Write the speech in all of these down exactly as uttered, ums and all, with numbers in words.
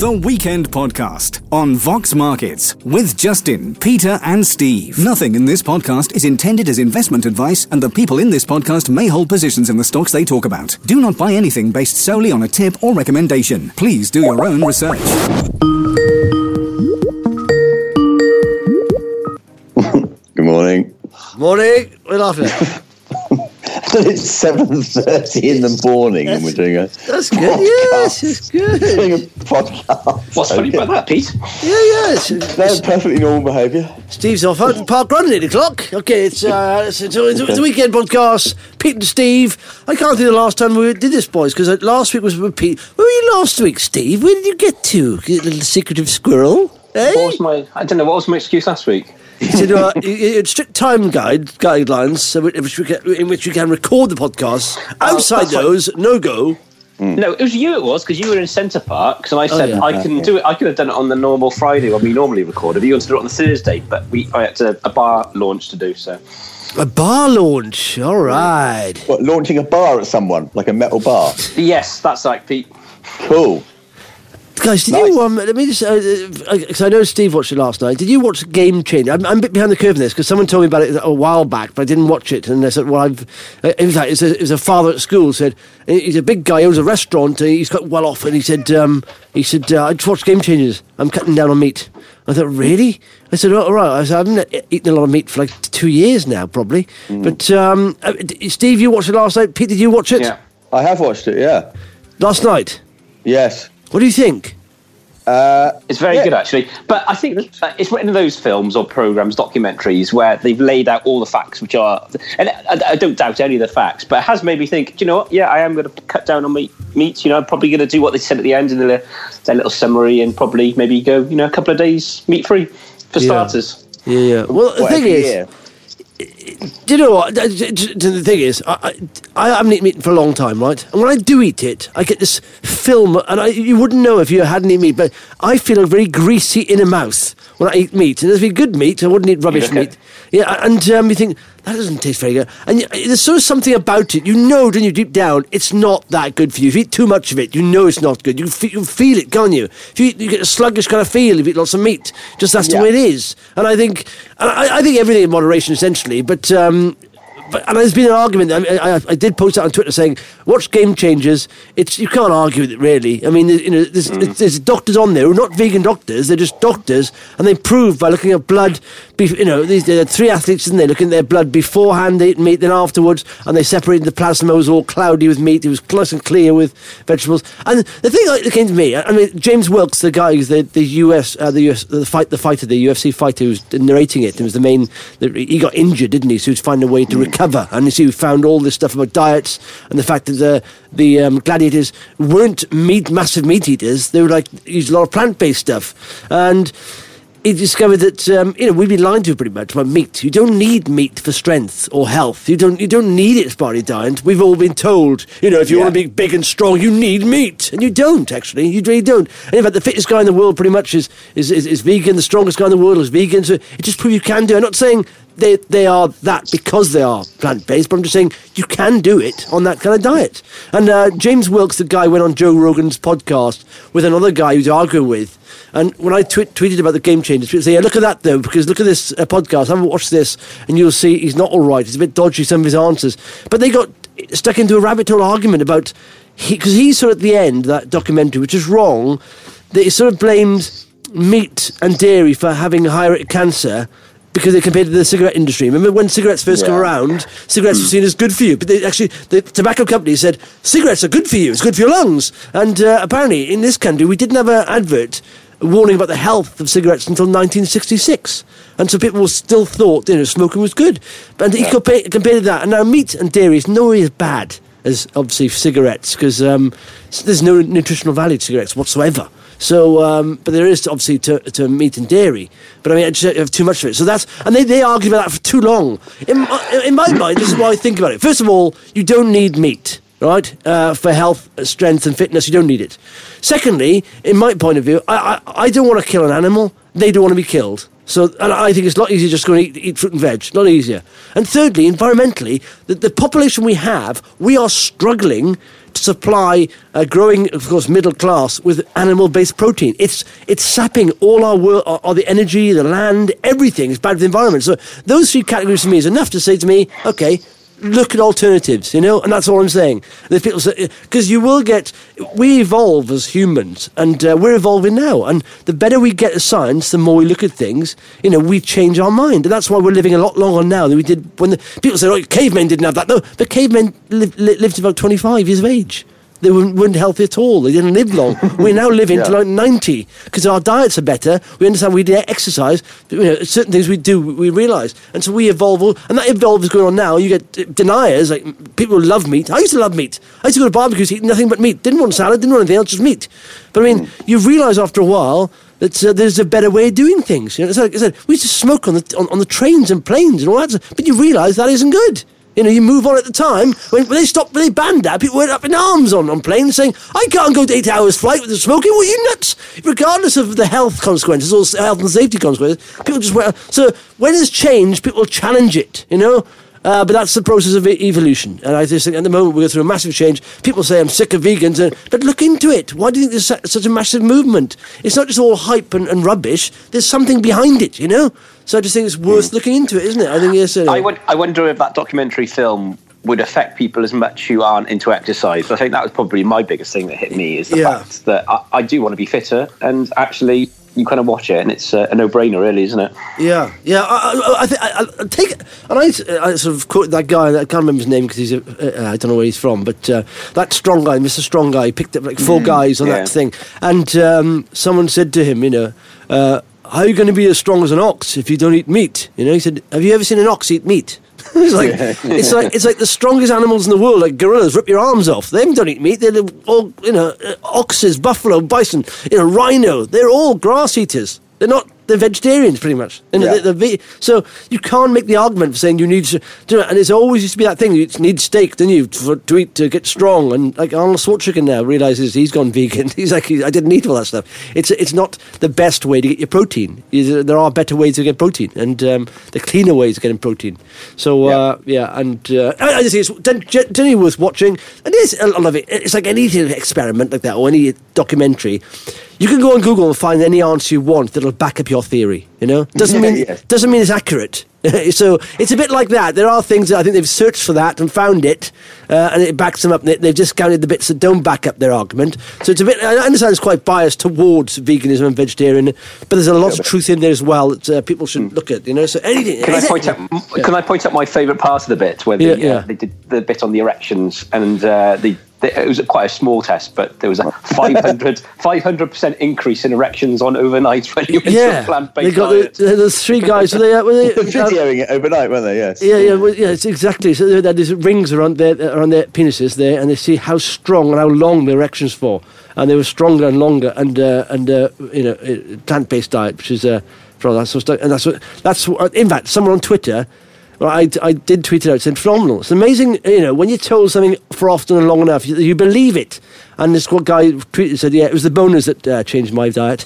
The Weekend Podcast on Vox Markets with Justin, Peter and Steve. Nothing in this podcast is intended as investment advice, and the people in this podcast may hold positions in the stocks they talk about. Do not buy anything based solely on a tip or recommendation. Please do your own research. Good morning. Morning. We're laughing at. It's seven thirty in the morning and we're doing a That's good, yes, it's good. Doing a podcast. What's funny about that, Pete? Yeah, yeah. It's, That's it's, perfectly normal behaviour. Steve's off out to Park Run at eight o'clock. Okay, it's, uh, it's, it's, it's, it's a weekend podcast. Pete and Steve. I can't think of the last time we did this, boys, because last week was with Pete. Where were you last week, Steve? Where did you get to? You little secretive squirrel? Eh? What was my? I don't know. What was my excuse last week? He said, uh, you had strict time guide guidelines so in, which we can, in which we can record the podcast. Outside oh, those, right. No go. Mm. No, it was you. It was because you were in Centre Parks, and I said oh, yeah. I can yeah. do it. I could have done it on the normal Friday when we normally record. If you wanted to do it on the Thursday, but we I had to, a bar launch to do so. A bar launch. All right. What, launching a bar at someone, like a metal bar? Yes, that's right, Pete. Cool. Guys, did Nice. you, um, let me just, because uh, uh, I know Steve watched it last night. Did you watch Game Changer? I'm, I'm a bit behind the curve in this, because someone told me about it a while back, but I didn't watch it. And I said, well, I've, uh, in fact, it was, a, it was a father at school said, he's a big guy, he owns a restaurant, and he's got well off, and he said, um, he said, uh, I just watched Game Changers. I'm cutting down on meat. I thought, really? I said, oh, all right. I said, I haven't eaten a lot of meat for like two years now, probably. Mm. But, um, uh, Steve, you watched it last night. Pete, did you watch it? Yeah. I have watched it, yeah. Last night? Yes. What do you think? Uh, It's very yeah. good, actually. But I think uh, it's one of those films or programmes, documentaries, where they've laid out all the facts, which are... And I, I don't doubt any of the facts, but it has made me think, do you know what? Yeah, I am going to cut down on meat. meat. You know, I'm probably going to do what they said at the end in their, their little summary and probably maybe go, you know, a couple of days meat-free for Yeah. starters. Yeah, yeah. Well, the what, thing every is... year? Do you know what? The thing is, I, I, I haven't eaten meat for a long time, right? And when I do eat it, I get this film, and I, you wouldn't know if you hadn't eaten meat, but I feel a very greasy inner mouth when I eat meat. And there's been good meat, I wouldn't eat rubbish Okay. meat. Yeah, and um, you think, that doesn't taste very good. And you, there's sort of something about it, you know, don't you, deep down, it's not that good for you. If you eat too much of it, you know it's not good. You, fe- you feel it, can't you? If you, eat, you get a sluggish kind of feel if you eat lots of meat. Just that's the Yeah. way it is. And I think, and I, I think everything in moderation, essentially, but... Um, But, and there's been an argument. I, mean, I, I did post that on Twitter saying, "Watch Game Changers." It's you can't argue with it, really. I mean, you know, there's, mm. there's doctors on there who are not vegan doctors; they're just doctors, and they prove by looking at blood. You know, these there are three athletes, isn't they? Looking at their blood beforehand, they eat meat, then afterwards, and they separated the plasma. It was all cloudy with meat. It was nice and clear with vegetables. And the thing that came to me, I mean, James Wilkes, the guy who's the the U S uh, the U S the fight the fighter, the U F C fighter who was narrating it, it was the main. The, he got injured, didn't he? So he was finding a way to mm. recover. And you see, we found all this stuff about diets and the fact that the the um, gladiators weren't meat massive meat eaters. They were like used a lot of plant based stuff, and he discovered that um, you know we've been lied to pretty much about meat. You don't need meat for strength or health. You don't you don't need it as part of your diet. We've all been told, you know, if you Yeah. want to be big and strong, you need meat, and you don't actually. You really don't. And in fact, the fittest guy in the world pretty much is is, is, is vegan. The strongest guy in the world is vegan. So it just proves you can do it. I'm not saying they they are that because they are plant-based, but I'm just saying you can do it on that kind of diet. And uh, James Wilkes, the guy, went on Joe Rogan's podcast with another guy who's arguing with. And when I tw- tweeted about the Game Changers, people say, yeah, look at that, though, because look at this uh, podcast. I haven't watched this, and you'll see he's not all right. He's a bit dodgy, some of his answers. But they got stuck into a rabbit hole argument about... Because he, he's sort of at the end, that documentary, which is wrong, that he sort of blamed meat and dairy for having a higher rate of cancer because they compared to the cigarette industry. Remember when cigarettes first Yeah. come around, cigarettes were seen as good for you, but they actually, the tobacco company said, cigarettes are good for you, it's good for your lungs. And uh, apparently, in this country, we didn't have an advert warning about the health of cigarettes until nineteen sixty-six. And so people still thought, you know, smoking was good. And he Yeah. compared, compared that, and now meat and dairy is nowhere as bad as, obviously, cigarettes, because um, there's no nutritional value to cigarettes whatsoever. So, um, but there is obviously to, to meat and dairy. But I mean, I just have too much of it. So that's, and they, they argue about that for too long. In my, in my mind, this is why I think about it. First of all, you don't need meat, right? Uh, for health, strength and fitness, you don't need it. Secondly, in my point of view, I, I, I don't want to kill an animal. They don't want to be killed. So, and I think it's a lot easier just going to eat, eat fruit and veg, a lot easier. And thirdly, environmentally, the, the population we have, we are struggling to supply a growing, of course, middle class with animal-based protein. It's it's sapping all our world, all the energy, the land, everything is bad for the environment. So those three categories for me is enough to say to me, okay, look at alternatives, you know, and that's all I'm saying. There's people say, because you will get, we evolve as humans, and uh, we're evolving now, and the better we get at science, the more we look at things, you know, we change our mind, and that's why we're living a lot longer now than we did when the people say, oh, cavemen didn't have that. No, but cavemen li- li- lived to about twenty-five years of age. They weren't, weren't healthy at all. They didn't live long. We're now living yeah. to like ninety because our diets are better. We understand we do exercise. But, you know, certain things we do, we realise. And so we evolve. All, and that evolve is going on now. You get deniers, like people who love meat. I used to love meat. I used to go to barbecues, eat nothing but meat. Didn't want salad, didn't want anything else, just meat. But I mean, mm. you realise after a while that uh, there's a better way of doing things. You know, it's like I said, we used to smoke on the, on, on the trains and planes and all that. But you realise that isn't good. You know, you move on at the time. When, when they stopped, when they banned that, people went up in arms on, on planes saying, I can't go to eight hours flight with the smoking. What, are you nuts? Regardless of the health consequences or health and safety consequences, people just went. So when there's change, people challenge it, you know? Uh, but that's the process of evolution. And I just think at the moment we go through a massive change. People say, I'm sick of vegans. And, but look into it. Why do you think there's such a massive movement? It's not just all hype and, and rubbish. There's something behind it, you know? So I just think it's worth mm. looking into it, isn't it? I think yes. I, would, I wonder if that documentary film would affect people as much who aren't into exercise. I think that was probably my biggest thing that hit me is the yeah. fact that I, I do want to be fitter, and actually you kind of watch it and it's a, a no-brainer, really, isn't it? Yeah, yeah. I, I, I, think I, I take and I, I sort of quote that guy. I can't remember his name because he's a, uh, I don't know where he's from, but uh, that strong guy, Mister Strong Guy, picked up like four mm, guys on yeah. that thing, and um, someone said to him, you know. Uh, How are you going to be as strong as an ox if you don't eat meat? You know, he said, have you ever seen an ox eat meat? it's like yeah. it's like it's like the strongest animals in the world, like gorillas, rip your arms off. They don't eat meat. They're all, you know, oxes, buffalo, bison, you know, rhino. They're all grass eaters. They're not. They're vegetarians, pretty much. You know, yeah. they're, they're ve- so you can't make the argument for saying you need to. You know, and it's always used to be that thing. You need steak, don't you, for, to eat to get strong. And like Arnold Schwarzenegger now realizes he's gone vegan. He's like, I didn't need all that stuff. It's it's not the best way to get your protein. There are better ways to get protein, and um, the cleaner ways of getting protein. So uh, yeah. yeah, and uh, I, I just think it's definitely worth watching. And it's I love it. It's like any experiment like that or any documentary. You can go on Google and find any answer you want that'll back up your theory, you know? Doesn't mean yes. doesn't mean it's accurate. So it's a bit like that. There are things that I think they've searched for that and found it, uh, and it backs them up. They, they've discounted the bits that don't back up their argument. So it's a bit, I understand it's quite biased towards veganism and vegetarian, but there's a lot yeah, of truth in there as well that uh, people should mm. look at, you know? So anything. Can I point out, yeah. can I point out my favourite part of the bit where the, yeah, yeah. Uh, they did the bit on the erections and uh, the it was quite a small test, but there was a five hundred percent increase in erections on overnight when you went yeah, to a plant-based they got diet. The, there's three guys. Were they, were they, uh, videoing it overnight, weren't they? Yes. Yeah, yeah, well, yeah. It's exactly. So they had these rings around their around their penises there, and they see how strong and how long the erections for, and they were stronger and longer, and uh, and uh, you know, plant-based diet, which is uh, for that sort of stuff, and that's what that's what, in fact, someone on Twitter. Well, I, I did tweet it out. It's phenomenal. It's amazing, you know, when you're told something for often and long enough, you, you believe it. And this one guy tweeted said, yeah, it was the boners that uh, changed my diet.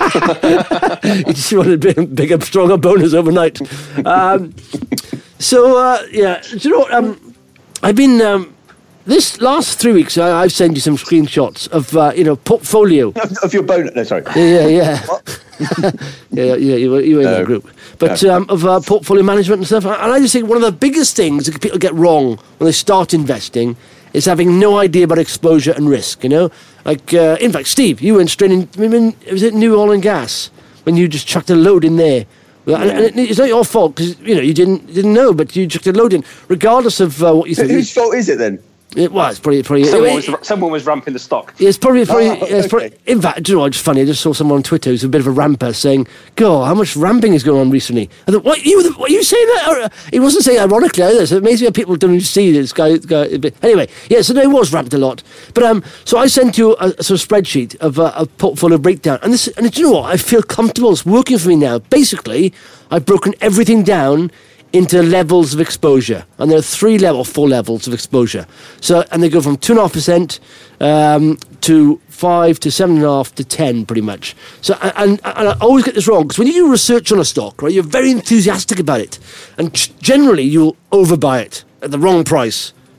He just wanted bigger, bigger stronger boners overnight. Um, so, uh, yeah, do you know what? Um, I've been... Um, This last three weeks, I, I've sent you some screenshots of, uh, you know, portfolio. Of, of your bonus, no, sorry. Yeah, yeah, yeah. yeah, yeah, you were, you were in no. the group. But no. um, of uh, portfolio management and stuff. And I just think one of the biggest things that people get wrong when they start investing is having no idea about exposure and risk, you know? Like, uh, in fact, Steve, you went straight in, was it New Oil and Gas? When you just chucked a load in there. Yeah. And, and it's not your fault, because, you know, you didn't didn't know, but you chucked a load in, regardless of uh, what you so think. Whose fault is it then? It was probably probably someone, it, was, someone was ramping the stock. Yeah, it's probably probably, oh, yeah, it's probably okay. In fact, do you know what's funny? I just saw someone on Twitter who's a bit of a ramper saying, "God, how much ramping is going on recently?" I thought, "What you? What are you saying that?" He wasn't saying ironically either. So it amazes me how people don't see this guy. guy anyway, yeah. So there was ramped a lot. But um, so I sent you a, a sort of spreadsheet of uh, a portfolio breakdown, and this, and do you know what? I feel comfortable. It's working for me now. Basically, I've broken everything down into levels of exposure, and there are three level, four levels of exposure. So, and they go from two and a half percent um, to five to seven and a half to ten, pretty much. So, and, and I always get this wrong because when you do research on a stock, right, you're very enthusiastic about it, and generally you'll overbuy it at the wrong price.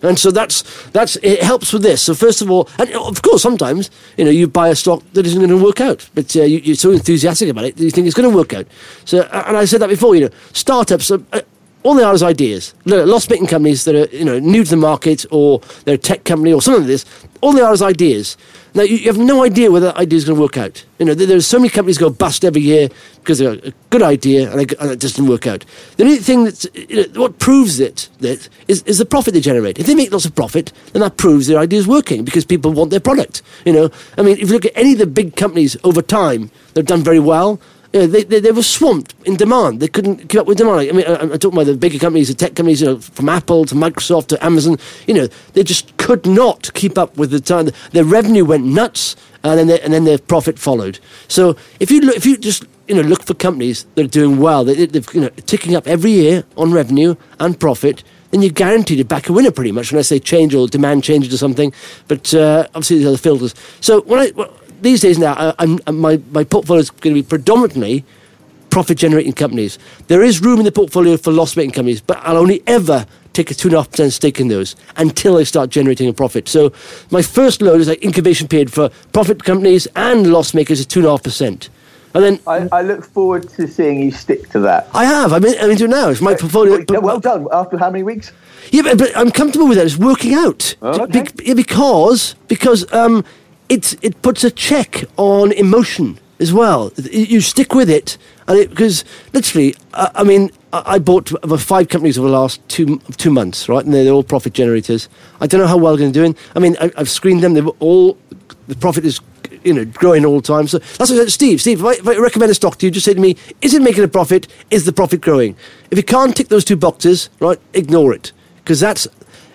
And so that's that's it helps with this. So first of all, and of course, sometimes you know you buy a stock that isn't going to work out, but uh, you, you're so enthusiastic about it that you think it's going to work out. So, and I said that before. You know, startups are, uh, all they are is ideas. Loss-making companies that are you know new to the market, or they're a tech company, or something like this. All they are is ideas. Now you, you have no idea whether that idea is going to work out. You know, there, there's so many companies go bust every year because they're a good idea and, they, and it doesn't work out. The only thing that's you know, what proves it that is, is the profit they generate. If they make lots of profit, then that proves their idea is working because people want their product. You know, I mean, if you look at any of the big companies over time, they've done very well. You know, they, they they were swamped in demand. They couldn't keep up with demand. I mean, I, I'm talking about the bigger companies, the tech companies, you know, from Apple to Microsoft to Amazon. You know, they just could not keep up with the time. Their revenue went nuts, and then their, and then their profit followed. So if you look, if you just you know look for companies that are doing well, they, they're you know ticking up every year on revenue and profit, then you're guaranteed to back a winner pretty much, unless they change or demand changes or something. But uh, obviously there's other filters. So when I well, these days now, I, I'm, my, my portfolio is going to be predominantly profit-generating companies. There is room in the portfolio for loss-making companies, but I'll only ever take a two point five percent stake in those until they start generating a profit. So my first load is like incubation period for profit companies and loss-makers is two point five percent. And then I, I look forward to seeing you stick to that. I have. I'm, in, I'm into it now. It's my portfolio. Well, well done. After how many weeks? Yeah, but, but I'm comfortable with that. It's working out. Oh, okay. Be, because because um, it it puts a check on emotion as well. You stick with it, and it, because literally, I, I mean, I, I bought about five companies over the last two two months, right? And they're, they're all profit generators. I don't know how well they're going to do. I mean, I, I've screened them. They've all the profit is you know growing all the time. So that's what I said, Steve. Steve, if I, if I recommend a stock to you, just say to me: is it making a profit? Is the profit growing? If you can't tick those two boxes, right, ignore it, because that's.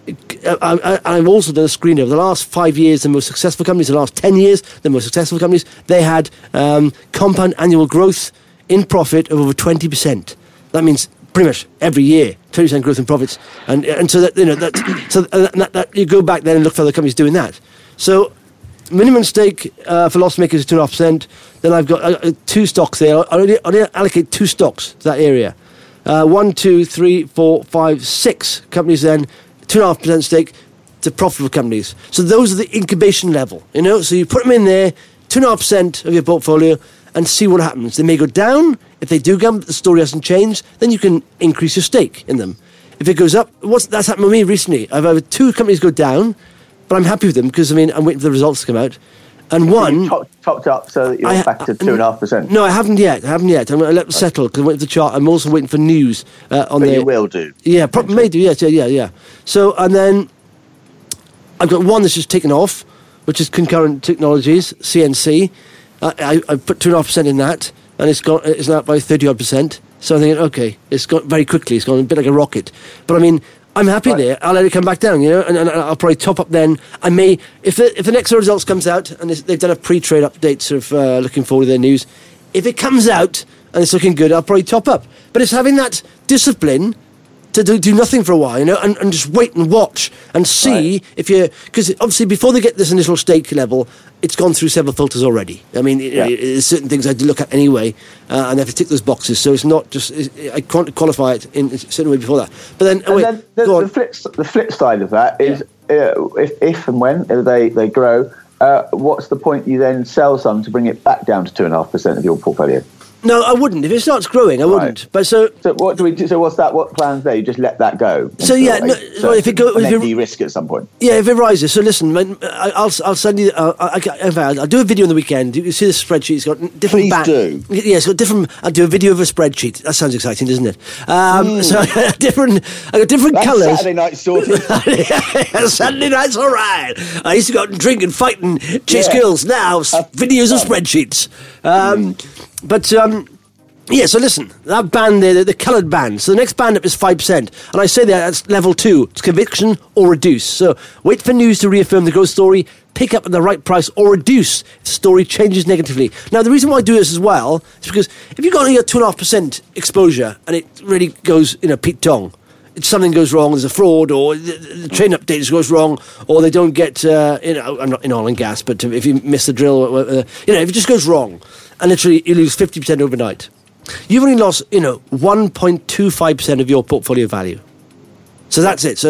I, I, I've also done a screen over the last five years, the most successful companies, the last ten years, the most successful companies, they had um, compound annual growth in profit of over twenty percent. That means pretty much every year, twenty percent growth in profits. And and so that, you know, that, so that, that, you go back then and look for other companies doing that. So minimum stake uh, for loss makers is two point five percent. Then I've got uh, two stocks there. I only, I only allocate two stocks to that area. Uh, one, two, three, four, five, six companies then. Two and a half percent stake to profitable companies. So those are the incubation level, you know. So you put them in there, two and a half percent of your portfolio, and see what happens. They may go down. If they do come, the story hasn't changed. Then you can increase your stake in them. If it goes up, what's that's happened with me recently. I've had two companies go down, but I'm happy with them because I mean I'm waiting for the results to come out. And one so topped, topped up so that you're I, back to two and a half percent. No, I haven't yet. I haven't yet. I'm going to let them settle because I'm waiting for the chart. I'm also waiting for news uh, on but the. You will do. Yeah, probably may do. Yes, yeah, yeah, yeah. So and then I've got one that's just taken off, which is Concurrent Technologies (C N C). I, I, I put two and a half percent in that, and it's got it's now by thirty odd percent. So I'm thinking, okay, it's gone very quickly. It's gone a bit like a rocket. But I mean. I'm happy right. there. I'll let it come back down, you know, and, and I'll probably top up then. I may, if the, if the next results comes out, and they've done a pre-trade update, sort of uh, looking forward to their news, if it comes out and it's looking good, I'll probably top up. But it's having that discipline to do, do nothing for a while, you know, and, and just wait and watch and see right. if you, because obviously before they get this initial stake level, it's gone through several filters already. I mean, yeah. it, it, there's certain things I had to look at anyway, uh, and I have to tick those boxes. So it's not just it, I can't qualify it in a certain way before that. But then, oh, wait, then the, the flip the flip side of that is yeah. uh, if if and when they they grow, uh, what's the point you then sell some to bring it back down to two and a half percent of your portfolio? No, I wouldn't. If it starts growing, I wouldn't. Right. But so, so what do we do? So what's that? What plans there? You just let that go. So yeah, no, so well, if it goes, if it de-risk at some point. Yeah, if it rises. So listen, man, I'll I'll send you. Uh, I, I, I'll do a video on the weekend. You see the spreadsheet. It's got different. Please ba- do. Yeah, it's got different. I'll do a video of a spreadsheet. That sounds exciting, doesn't it? Um, mm. So different. I got different That's colours. Saturday night sorted. Saturday night's all right. I used to go out and drink and fight and chase yeah. girls. Now uh, videos of spreadsheets. Um, mm. But. Um, Yeah, so listen, that band there, the, the coloured band. So the next band up is five percent. And I say that that's level two. It's conviction or reduce. So wait for news to reaffirm the growth story, pick up at the right price or reduce if the story changes negatively. Now, the reason why I do this as well is because if you've got only a two point five percent exposure and it really goes, you know, Pete Tong, if something goes wrong, there's a fraud, or the, the train update goes wrong, or they don't get, uh, you know, I'm not in oil and gas, but if you miss the drill, uh, you know, if it just goes wrong, and literally you lose fifty percent overnight. You've only lost, you know, one point two five percent of your portfolio value. So that's it. So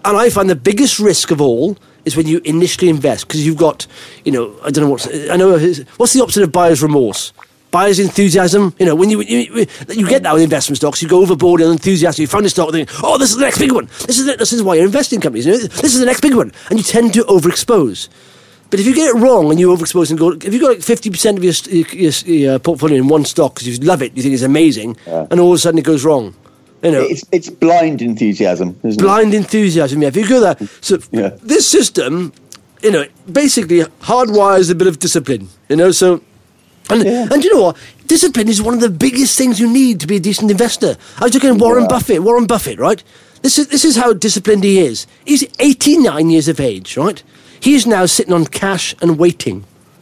and I find the biggest risk of all is when you initially invest, because you've got, you know, I don't know what's, I know, what's the opposite of buyer's remorse? Buyer's enthusiasm. You know, when you, you you get that with investment stocks, you go overboard and enthusiastic. You find a stock and think, oh, this is the next big one. This is the, this is why you're investing in companies. You know, this is the next big one, and you tend to overexpose. But if you get it wrong and you overexpose and go, if you've got like fifty percent of your, your, your portfolio in one stock because you love it, you think it's amazing, yeah. and all of a sudden it goes wrong. You know, it's it's blind enthusiasm, isn't blind it? enthusiasm. Yeah, if you go there, so yeah. this system, you know, basically hardwires a bit of discipline. You know, so. And, yeah. and you know what? Discipline is one of the biggest things you need to be a decent investor. I was looking at Warren yeah. Buffett. Warren Buffett, right? This is this is how disciplined he is. He's eighty-nine years of age, right? He's now sitting on cash and waiting.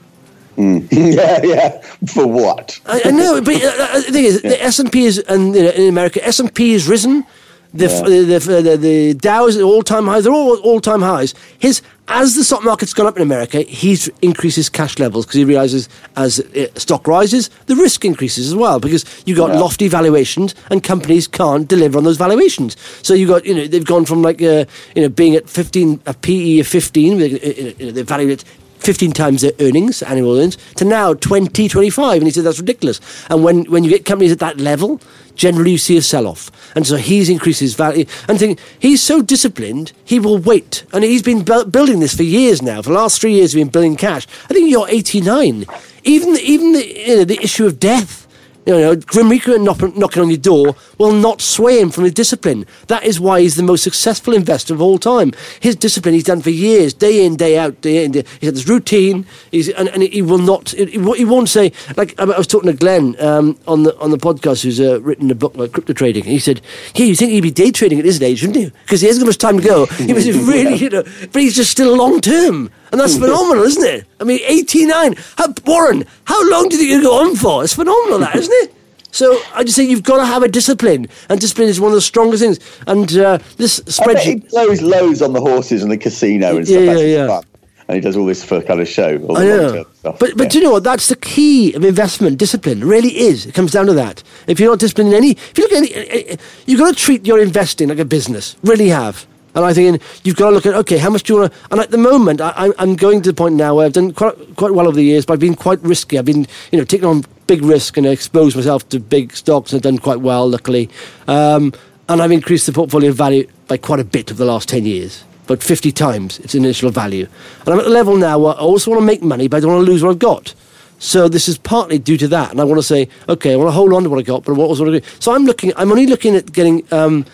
Mm. yeah, yeah. For what? I, I know, but uh, the thing is, yeah. the S and P is, and you know, in America, S and P has risen. The, yeah. the, the, the, the Dow's at all-time highs. They're all all-time highs. His As the stock market's gone up in America, he's increased his cash levels because he realises as uh, stock rises, the risk increases as well because you've got yeah. lofty valuations and companies can't deliver on those valuations. So you've got, you know, they've gone from like, uh, you know, being at fifteen, a P E of fifteen, you know, they're valued at fifteen times their earnings, annual earnings, to now twenty, twenty-five. And he said that's ridiculous. And when, when you get companies at that level, generally you see a sell-off. And so he's increased his value. And think he's so disciplined, he will wait. And he's been bu- building this for years now. For the last three years, he's been building cash. I think you're eighty-nine. Even, even the, you know, the issue of death, you know, Grim Reaper knock, knocking on your door will not sway him from his discipline. That is why he's the most successful investor of all time. His discipline he's done for years, day in, day out, day in, day. He's had this routine, he's, and, and he will not, he, he won't say, like I was talking to Glenn um, on the on the podcast, who's uh, written a book about crypto trading, and he said, yeah, you think he'd be day trading at his age, shouldn't you? Because he hasn't got much time to go. He was really, you know, but he's just still long term. And that's phenomenal, isn't it? I mean, eighty-nine. How, Warren, how long do you think you go on for? It's phenomenal, that, isn't it? So I just say you've got to have a discipline, and discipline is one of the strongest things. And uh, this spreadsheet, I bet he blows loads on the horses and the casino and stuff. Yeah, that's yeah, yeah. fun. And he does all this for kind of show. All I the know. Stuff. But but yeah. do you know what? That's the key of investment. Discipline really is. It comes down to that. If you're not disciplined in any, if you look at any, you've got to treat your investing like a business. Really have. And I think you've got to look at, okay, how much do you want to... And at the moment, I, I'm going to the point now where I've done quite quite well over the years, but I've been quite risky. I've been, you know, taking on big risk and exposed myself to big stocks and I've done quite well, luckily. Um, and I've increased the portfolio value by quite a bit over the last ten years. About fifty times its initial value. And I'm at the level now where I also want to make money, but I don't want to lose what I've got. So this is partly due to that. And I want to say, okay, I want to hold on to what I got, but what was what I do? So I'm looking, I'm only looking at getting... Um,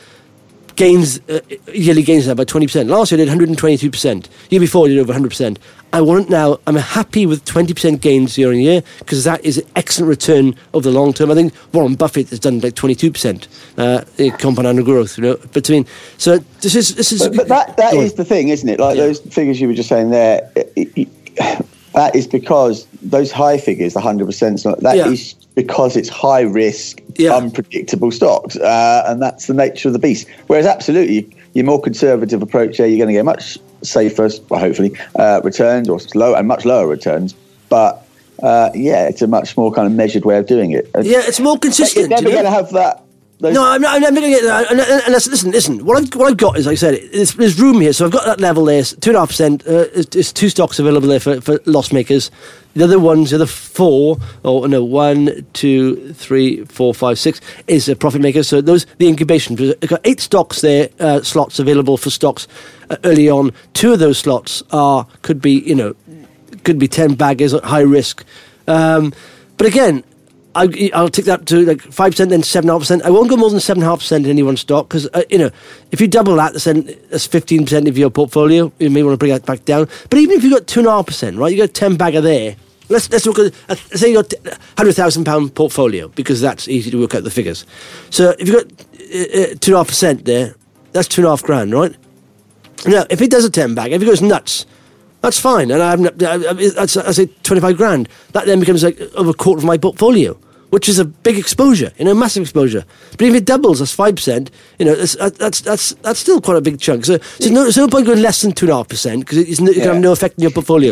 gains, uh, yearly gains now by twenty percent. Last year I did one hundred twenty-two percent. Year before I did over one hundred percent. I want now, I'm happy with twenty percent gains year on year because that is an excellent return over the long term. I think Warren Buffett has done like twenty-two percent uh, compound annual growth, you know, between, so this is, this is. But, but that, that is the thing, isn't it? Like yeah. those figures you were just saying there, it, it, that is because those high figures, the one hundred percent, that yeah. is because it's high risk, yeah. unpredictable stocks, uh, and that's the nature of the beast. Whereas absolutely, your more conservative approach there, you're going to get much safer, well, hopefully, uh, returns or slow and much lower returns. But uh, yeah, it's a much more kind of measured way of doing it. Yeah, it's more consistent. You're never going to have that. Those no, I'm, I'm never going to get that. And, and, and listen, listen. What I've what I've got is, like I said, there's, there's room here. So I've got that level there, two and a half percent. There's two stocks available there for, for loss makers. The other ones, the other four, or no, one, two, three, four, five, six is a profit maker. So those the incubation. I've got eight stocks there, uh, slots available for stocks uh, early on. Two of those slots are could be, you know, could be ten baggers at high risk. Um, but again. I, I'll take that to like five percent, then seven point five percent. I won't go more than seven point five percent in any one stock because, uh, you know, if you double that, then that's fifteen percent of your portfolio. You may want to bring that back down. But even if you've got two point five percent, right, you got a ten bagger there. Let's let's look at, uh, say you've got a one hundred thousand pound portfolio because that's easy to work out the figures. So if you've got uh, two point five percent there, that's two point five grand, right? Now, if it does a ten bagger, if it goes nuts, that's fine, and I have that's I say twenty-five grand. That then becomes like over a quarter of my portfolio, which is a big exposure, you know, massive exposure. But if it doubles, that's five percent. You know, that's that's that's that's still quite a big chunk. So, so no, there's no point going less than two and a half percent because it's, it's yeah. going to have no effect on your portfolio.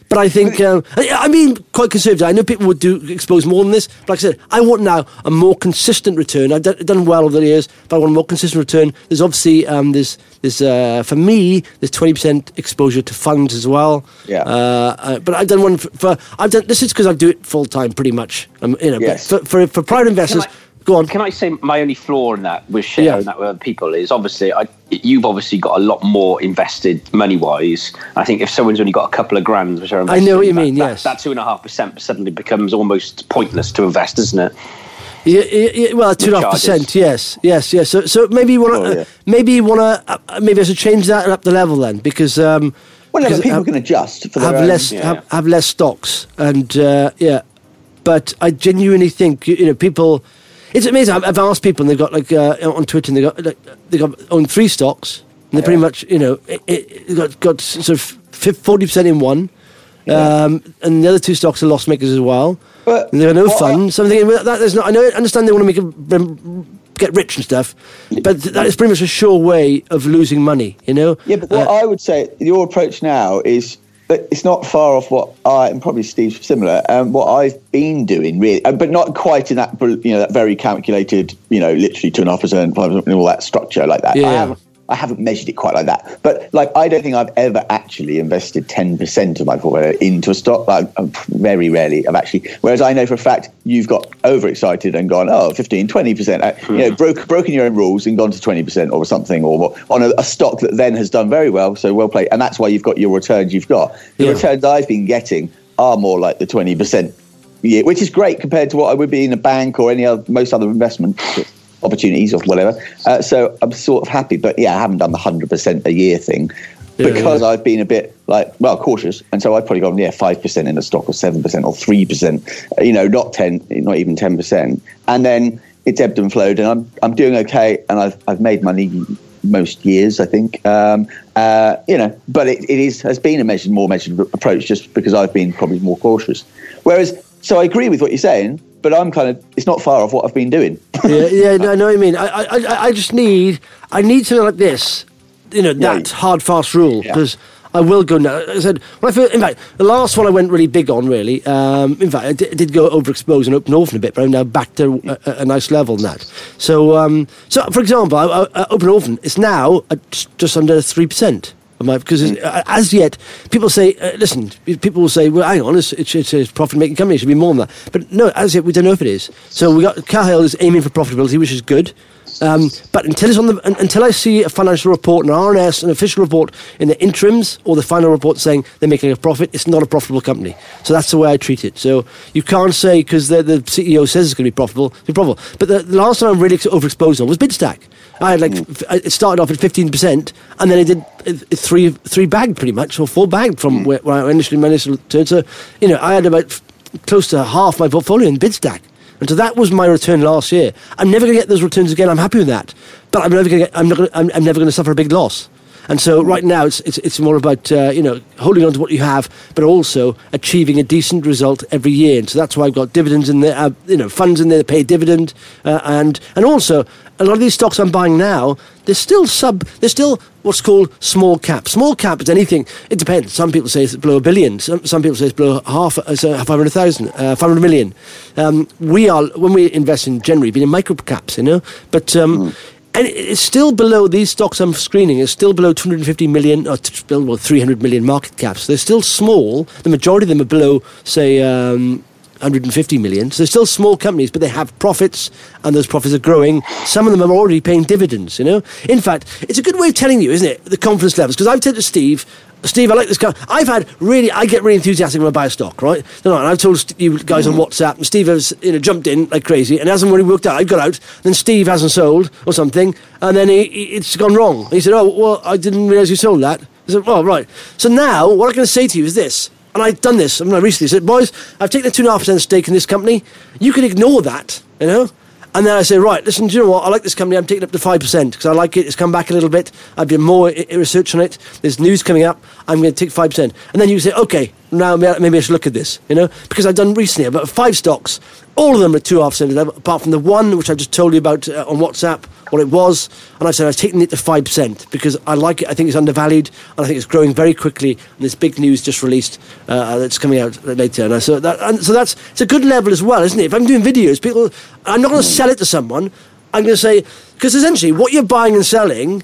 But I think, um, I, I mean, quite conservative. I know people would do expose more than this, but like I said, I want now a more consistent return. I've done, done well over the years, but I want a more consistent return. There's obviously, um, there's, there's uh, for me, there's twenty percent exposure to funds as well. Yeah. Uh, uh, but I've done one for, for I've done, this is because I do it full time pretty much. Um, you know, yes. But for, for, for private investors, I, go on. Can I say my only flaw in that with sharing Yeah. that with other people is obviously I, you've obviously got a lot more invested money wise. I think if someone's only got a couple of grand, which are I know what you that, mean. That, yes, that two and a half percent suddenly becomes almost pointless to invest, doesn't it? Yeah, yeah, yeah, well, two and a half percent. Yes, yes, yes. So, so maybe you want to, Oh, yeah. uh, maybe you want to, uh, maybe I should change that and up the level then, because um, Well, no, because but people have, can adjust for their have own. less, yeah. have, have less stocks, and uh, yeah. But I genuinely think you, you know people. It's amazing. I've, I've asked people, and they've got like uh, on Twitter, and they got like, they got own three stocks, and they pretty much you know it, it got got sort of forty percent in one. Um, and the other two stocks are loss makers as well. But and there are no what funds. So I'm thinking well, that there's not. I know. I understand they want to make a, get rich and stuff, but that is pretty much a sure way of losing money. You know. Yeah, but what Uh, I would say, your approach now is that it's not far off what I and probably Steve's similar. Um, what I've been doing, really, uh, but not quite in that you know that very calculated, you know, literally two and a half percent, five percent, and all that structure like that. Yeah. I haven't, I haven't measured it quite like that. But like, I don't think I've ever actually invested ten percent of my portfolio into a stock. Like, um, very rarely I've actually. Whereas I know for a fact you've got overexcited and gone, oh, fifteen, twenty percent. Uh, you know, broke, broken your own rules and gone to twenty percent or something, or on a, a stock that then has done very well. So well played. And that's why you've got your returns you've got. The Yeah. returns I've been getting are more like the twenty percent, year, which is great compared to what I would be in a bank or any other, most other investment opportunities or whatever. Uh, so I'm sort of happy, but yeah, I haven't done the one hundred percent a year thing Yeah, because yeah. I've been a bit like, well, cautious. And so I've probably gone, yeah, five percent in a stock or seven percent or three percent, you know, not ten, not even ten percent. And then it's ebbed and flowed and I'm, I'm doing okay. And I've, I've made money most years, I think, um, uh, you know, but it, it is, has been a measured, more measured approach just because I've been probably more cautious. Whereas, so I agree with what you're saying, but I'm kind of, it's not far off what I've been doing. yeah, yeah, no, I know what you mean. I, I, I just need, I need something like this, you know, Yeah. that hard, fast rule, Yeah. because I will go now. I said, when I feel, in fact, the last one I went really big on, really, um, in fact, I did, did go overexposed and open orphan a bit, but I'm now back to a, a nice level in that. So, um, so for example, I, I, open orphan, it's now at just, just under three percent. Because mm. uh, as yet, people say, uh, listen, people will say, well, hang on, it's, it's, it's a profit-making company, it should be more than that. But no, as yet, we don't know if it is. So we got Cahill is aiming for profitability, which is good. Um, but until it's on the, until I see a financial report, an R N S, an official report in the interims or the final report saying they're making a profit, it's not a profitable company. So that's the way I treat it. So you can't say because the, the C E O says it's going to be profitable, it's profitable. But the, the last time I'm really overexposed on was Bidstack. I had like mm. it started off at fifteen percent, and then I did uh, three three bagged pretty much, or four bagged from mm. where, where I initially managed to turn. So you know, I had about f- close to half my portfolio in Bidstack. And so that was my return last year. I'm never going to get those returns again. I'm happy with that, but I'm never going to. I'm not. Gonna, I'm, I'm never going to suffer a big loss. And so right now it's it's, it's more about uh, you know holding on to what you have, but also achieving a decent result every year. And so that's why I've got dividends in there, uh, you know, funds in there that pay dividend, uh, and and also a lot of these stocks I'm buying now, they're still sub. They're still what's called small cap. Small cap is anything. It depends. Some people say it's below a billion. Some, some people say it's below half, uh, so five hundred thousand, uh, five hundred million. Um, we are when we invest in generally, being in micro caps, you know, but. Um, mm. And it's still below, these stocks I'm screening, is still below two hundred fifty million, or below three hundred million market caps. They're still small. The majority of them are below, say, um, one hundred fifty million. So they're still small companies, but they have profits, and those profits are growing. Some of them are already paying dividends, you know. In fact, it's a good way of telling you, isn't it, the confidence levels. Because I've said to Steve, Steve, I like this guy. I've had really, I get really enthusiastic when I buy a stock, right? No, no, and I've told you guys on WhatsApp, and Steve has, you know, jumped in like crazy, and it hasn't really worked out. I got out, then Steve hasn't sold or something, and then he, he, it's gone wrong. He said, oh, well, I didn't realise you sold that. I said, oh, right. So now, what I'm going to say to you is this, and I've done this, I mean, I recently said, boys, I've taken a two point five percent stake in this company. You can ignore that, you know? And then I say, right, listen, do you know what? I like this company. I'm taking it up to five percent because I like it. It's come back a little bit. I've done more I- research on it. There's news coming up. I'm going to take five percent. And then you say, okay, now maybe I should look at this, you know, because I've done recently about five stocks, all of them are two and a half percent, apart from the one which I just told you about uh, on WhatsApp, what it was, and I said I've taken it to five percent because I like it, I think it's undervalued, and I think it's growing very quickly, and this big news just released uh, that's coming out later, and I, so, that, and so that's, it's a good level as well, isn't it? If I'm doing videos, people, I'm not going to sell it to someone, I'm going to say, because essentially what you're buying and selling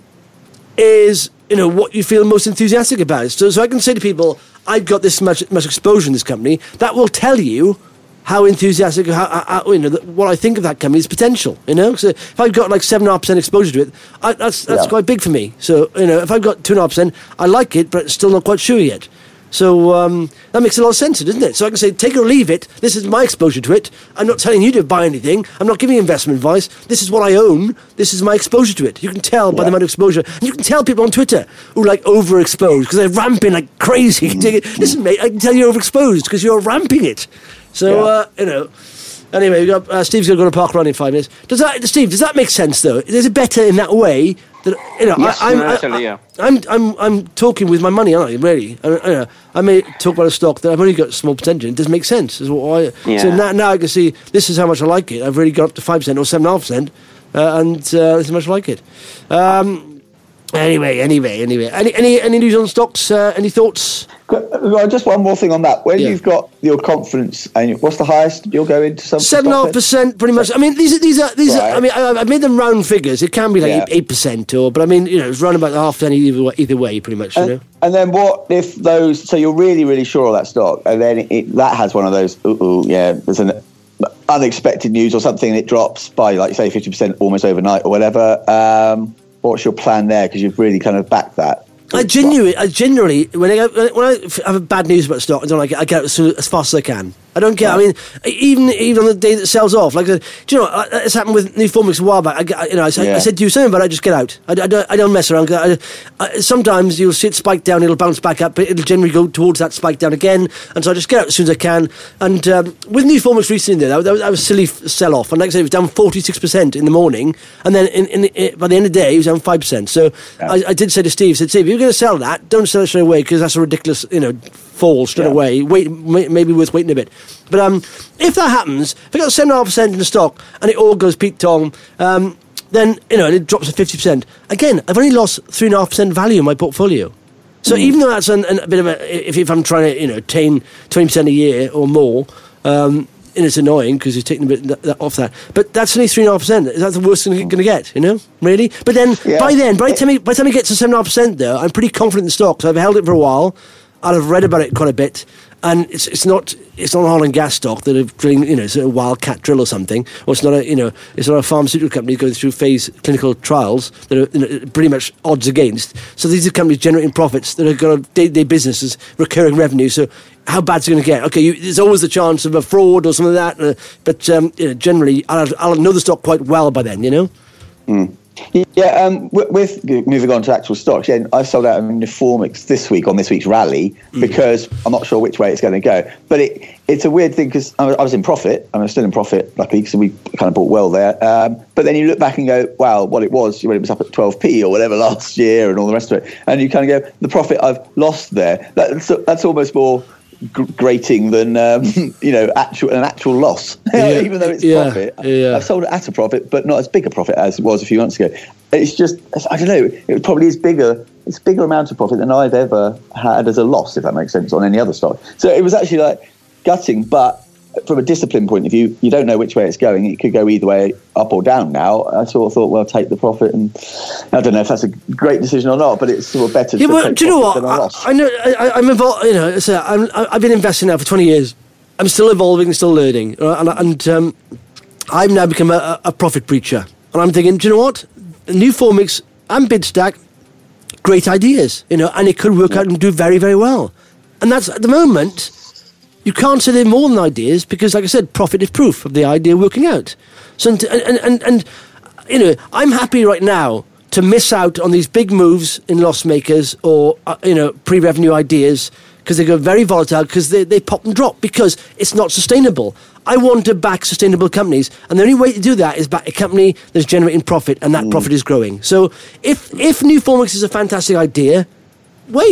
is, you know, what you feel most enthusiastic about. So, so I can say to people, I've got this much much exposure in this company. That will tell you how enthusiastic, how, how you know, what I think of that company's potential. You know, so if I've got like seven and a half percent exposure to it, I, that's that's yeah. quite big for me. So you know, if I've got two and a half percent, I like it, but still not quite sure yet. So um, that makes a lot of sense, doesn't it? So I can say, take it or leave it. This is my exposure to it. I'm not telling you to buy anything. I'm not giving you investment advice. This is what I own. This is my exposure to it. You can tell yeah. by the amount of exposure. And you can tell people on Twitter who like overexposed because they're ramping like crazy. Mm. Listen, mate, I can tell you're overexposed because you're ramping it. So, yeah. uh, you know... Anyway, we got uh, Steve's going to go to park run in five minutes. Does that, Steve? Does that make sense though? Is it better in that way that you know? Yes, I, I'm, actually, I, yeah. I'm, I'm, I'm talking with my money, aren't I? Really? I, I, know, I may talk about a stock that I've only got a small percentage in. It doesn't make sense. Is what I, yeah. So now, now I can see this is how much I like it. I've really got up to five percent or seven and a half percent, uh, and uh, this is how much I like it. Um, Anyway, anyway, anyway. Any any any news on stocks? Uh, any thoughts? Well, just one more thing on that. When yeah. you've got your confidence, and what's the highest you'll go into? Some seven and a half percent, pretty much. I mean, these are these are these right. are. I mean, I, I made them round figures. It can be like eight percent, or but I mean, you know, it's round about half percent either way, either way, pretty much. And, you know. And then what if those? So you're really really sure of that stock, and then it, it, that has one of those. Ooh, ooh yeah, there's an unexpected news or something, and it drops by like say fifty percent almost overnight or whatever. Um, What's your plan there? Because you've really kind of backed that. I genuinely, I generally, when I when I have bad news about stock, I don't like it. I get it as, soon, as fast as I can. I don't care. Yeah. I mean, even even on the day that it sells off, like, do you know, it's happened with New Formix a while back. I, you know, I said, yeah. I said to you something, but I just get out. I, I don't, I don't mess around. I, I, sometimes you'll see it spike down, it'll bounce back up, but it'll generally go towards that spike down again. And so I just get out as soon as I can. And um, with New Formix recently, there, that was, that was a silly sell off. And like I said, it was down forty-six percent in the morning, and then in, in, in, by the end of the day, it was down five percent. So yeah. I, I did say to Steve, I said, Steve, if you're going to sell that, don't sell it straight away because that's a ridiculous, you know, fall straight yeah. away. Wait, maybe worth waiting a bit. But um, if that happens, if I got seven and a half percent in the stock and it all goes Pete Tong, um, then you know it drops to fifty percent. Again, I've only lost three and a half percent value in my portfolio. So mm. even though that's an, an, a bit of a, if, if I'm trying to you know attain twenty percent a year or more, um, and it's annoying because you're taking a bit that, that off that. But that's only three and a half percent. Is that the worst thing you're going to get? You know, really. But then yeah. by then, by the time it, by the time it gets to seven and a half percent, though, I'm pretty confident in the stock. So I've held it for a while. I've read about it quite a bit. And it's it's not it's not an oil and gas stock that are drilling, you know, it's a wildcat drill or something, or it's not a you know it's not a pharmaceutical company going through phase clinical trials that are you know, pretty much odds against. So these are companies generating profits that are going to day-to-day businesses, recurring revenue. So how bad's it going to get? Okay, you, there's always the chance of a fraud or something like that, uh, but um, you know, generally I'll, I'll know the stock quite well by then, you know. Mm. Yeah, um, with, with moving on to actual stocks, yeah, I sold out of Nuformix this week on this week's rally mm. because I'm not sure which way it's going to go. But it it's a weird thing because I, I was in profit, and I'm still in profit, luckily, because we kind of bought well there. Um, but then you look back and go, wow, what it was, when it was up at twelve p or whatever last year and all the rest of it. And you kind of go, the profit I've lost there, that's, that's almost more grating than um, you know actual an actual loss yeah. even though it's yeah. profit yeah. I've sold it at a profit but not as big a profit as it was a few months ago. It's just I don't know, it probably is bigger it's a bigger amount of profit than I've ever had as a loss, if that makes sense, on any other stock. So it was actually like gutting, but from a discipline point of view, you don't know which way it's going. It could go either way, up or down now. I sort of thought, well, take the profit, and I don't know if that's a great decision or not, but it's sort of better yeah, to well, take do you know profit what? than a loss. I, I know, I, I'm involved, you know, so I'm, I've been investing now for twenty years. I'm still evolving and still learning, right? and, and um, I've now become a, a profit preacher. And I'm thinking, do you know what? Nuformix and Bidstack, great ideas, you know, and it could work yeah. out and do very, very well. And that's, at the moment, you can't say they're more than ideas because, like I said, profit is proof of the idea working out. So, and, and, and, and you know, I'm happy right now to miss out on these big moves in loss makers or, uh, you know, pre-revenue ideas because they go very volatile because they, they pop and drop because it's not sustainable. I want to back sustainable companies, and the only way to do that is back a company that's generating profit and that mm. profit is growing. So if, if Nuformix is a fantastic idea, wait.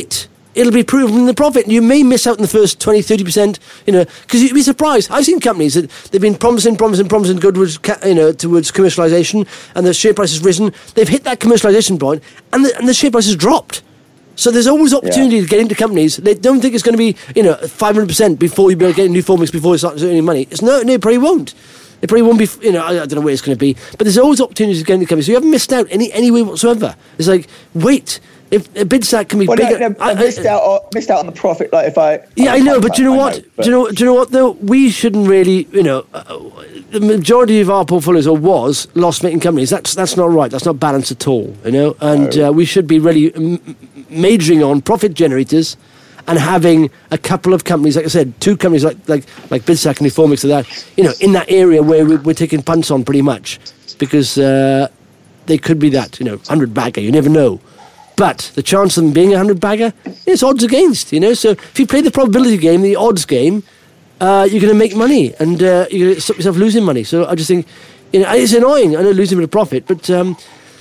it'll be proven in the profit. You may miss out in the first twenty, thirty percent, you know, because you'd be surprised. I've seen companies that they've been promising, promising, promising good towards, you know, towards commercialisation, and the share price has risen. They've hit that commercialisation point, and the, and the share price has dropped. So there's always opportunity yeah. to get into companies. They don't think it's going to be, you know, five hundred percent before you be able to get new formix before you start earning money. It's no, no, it probably won't. It probably won't be, you know, I, I don't know where it's going to be. But there's always opportunities to get into companies. So you haven't missed out any any way whatsoever. It's like, wait, if a bid stack can be well, bigger. No, no, I, I missed, out on, missed out on the profit. Like if I. Yeah, I, I know, but do you know what? Know, but. Do you know? Do you know what? Though we shouldn't really, you know, uh, the majority of our portfolios or was loss-making companies. That's that's not right. That's not balanced at all. You know, and no. uh, we should be really m- majoring on profit generators. And having a couple of companies, like I said, two companies like like like Bidstack and Informix, like that, you know, in that area where we're, we're taking punts on pretty much, because uh, they could be that, you know, hundred bagger. You never know, but the chance of them being a hundred bagger, it's odds against, you know. So if you play the probability game, the odds game, uh, you're going to make money, and uh, you're going to stop yourself losing money. So I just think, you know, it's annoying. I know losing a bit of profit, but. Um,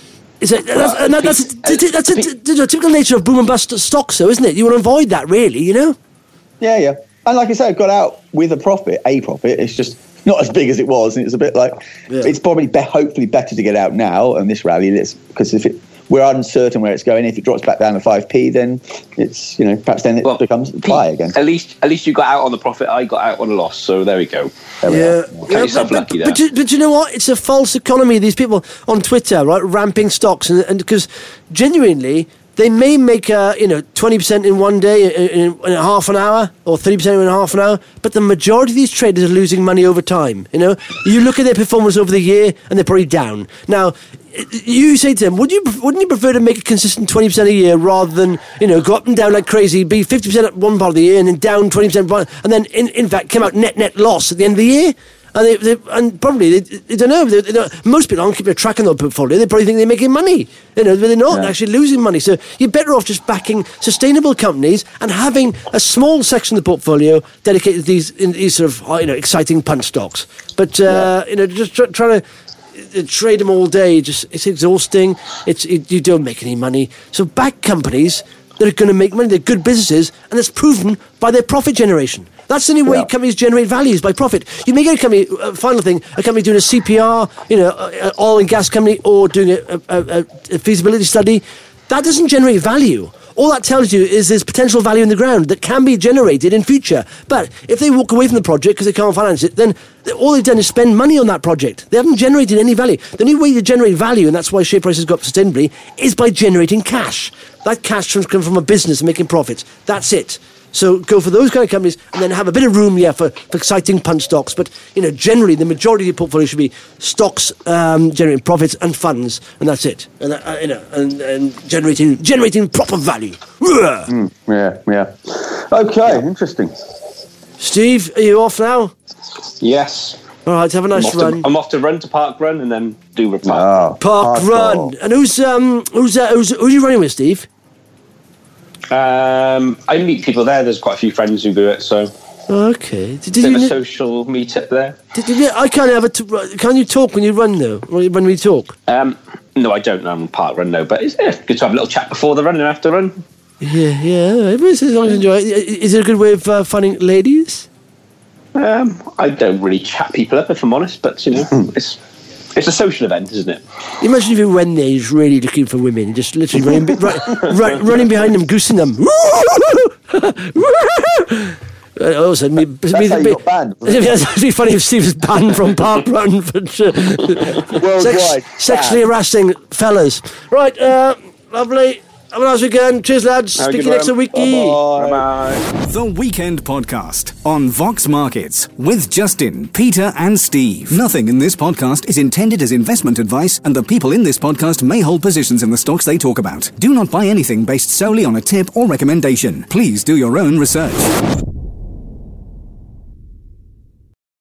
Is it, that's, and that, that's, that's, that's a, a, a typical nature of boom and bust stocks, though, isn't it? You want to avoid that, really, you know? Yeah, yeah. And like I said, I got out with a profit, a profit. It's just not as big as it was. And it's a bit like, yeah. it's probably be, hopefully better to get out now and this rally. Because if it, we're uncertain where it's going, if it drops back down to five p, then it's, you know, perhaps then it well, becomes buy again. At least at least you got out on the profit. I got out on a loss. So there we go. There yeah. we yeah yourself but, lucky but, there. but, but you know what? It's a false economy. These people on Twitter, right, ramping stocks. And because genuinely, they may make, uh, you know, twenty percent in one day, in, in, in a half an hour, or thirty percent in a half an hour. But the majority of these traders are losing money over time. You know, you look at their performance over the year, and they're probably down. Now, you say to them, would you, wouldn't you prefer to make a consistent twenty percent a year rather than, you know, go up and down like crazy, be fifty percent at one part of the year and then down twenty percent, and then, in, in fact, come out net, net loss at the end of the year? And, they, they, and probably, they, they don't know, they, they don't, most people aren't keeping a track on their portfolio. They probably think they're making money, you know, but they're not, yeah. they're actually losing money. So you're better off just backing sustainable companies and having a small section of the portfolio dedicated to these, in these sort of, you know, exciting punt stocks. But, uh, yeah. you know, just try, trying to trade them all day, just it's exhausting. It's it, you don't make any money. So back companies that are going to make money. They're good businesses, and it's proven by their profit generation. That's the only way yeah. companies generate values, by profit. You may get a company, uh, final thing, a company doing a C P R, you know, an oil and gas company, or doing a, a, a feasibility study. That doesn't generate value. All that tells you is there's potential value in the ground that can be generated in future. But if they walk away from the project because they can't finance it, then all they've done is spend money on that project. They haven't generated any value. The only way to generate value, and that's why share prices go up sustainably, is by generating cash. That cash comes from a business making profits. That's it. So go for those kind of companies, and then have a bit of room, yeah, for, for exciting punch stocks. But you know, generally, the majority of your portfolio should be stocks um, generating profits and funds, and that's it. And uh, you know, and, and generating generating proper value. Mm, yeah, yeah. Okay, yeah. Interesting. Steve, are you off now? Yes. All right, have a nice I'm run. To, I'm off to run to Park Run and then do a park, oh, park Run. And who's um who's uh, who's who's you running with, Steve? Um, I meet people there. There's quite a few friends who do it, so okay. Did, did you have a social meet-up there? Did, did, I can't have a. T- can you talk when you run though? When we talk? Um, no, I don't. I'm Park Run no, but it's yeah, good to have a little chat before the run and after run. Yeah, yeah. As long as you enjoy it. Is it a good way of uh, finding ladies? Um, I don't really chat people up, if I'm honest, but you know, it's. It's a social event, isn't it? Imagine if you went there, he's really looking for women, just literally running, be- run, run, running behind them, goosing them. All of a sudden, me, That's me, how me, you got banned. It'd be funny if Steve was banned from Park Run for uh, sex, sexually harassing fellas. Right, uh, lovely. Have a nice weekend. Cheers, lads. Have Speak to you next week. Bye bye. The Weekend Podcast on Vox Markets with Justin, Peter, and Steve. Nothing in this podcast is intended as investment advice, and the people in this podcast may hold positions in the stocks they talk about. Do not buy anything based solely on a tip or recommendation. Please do your own research.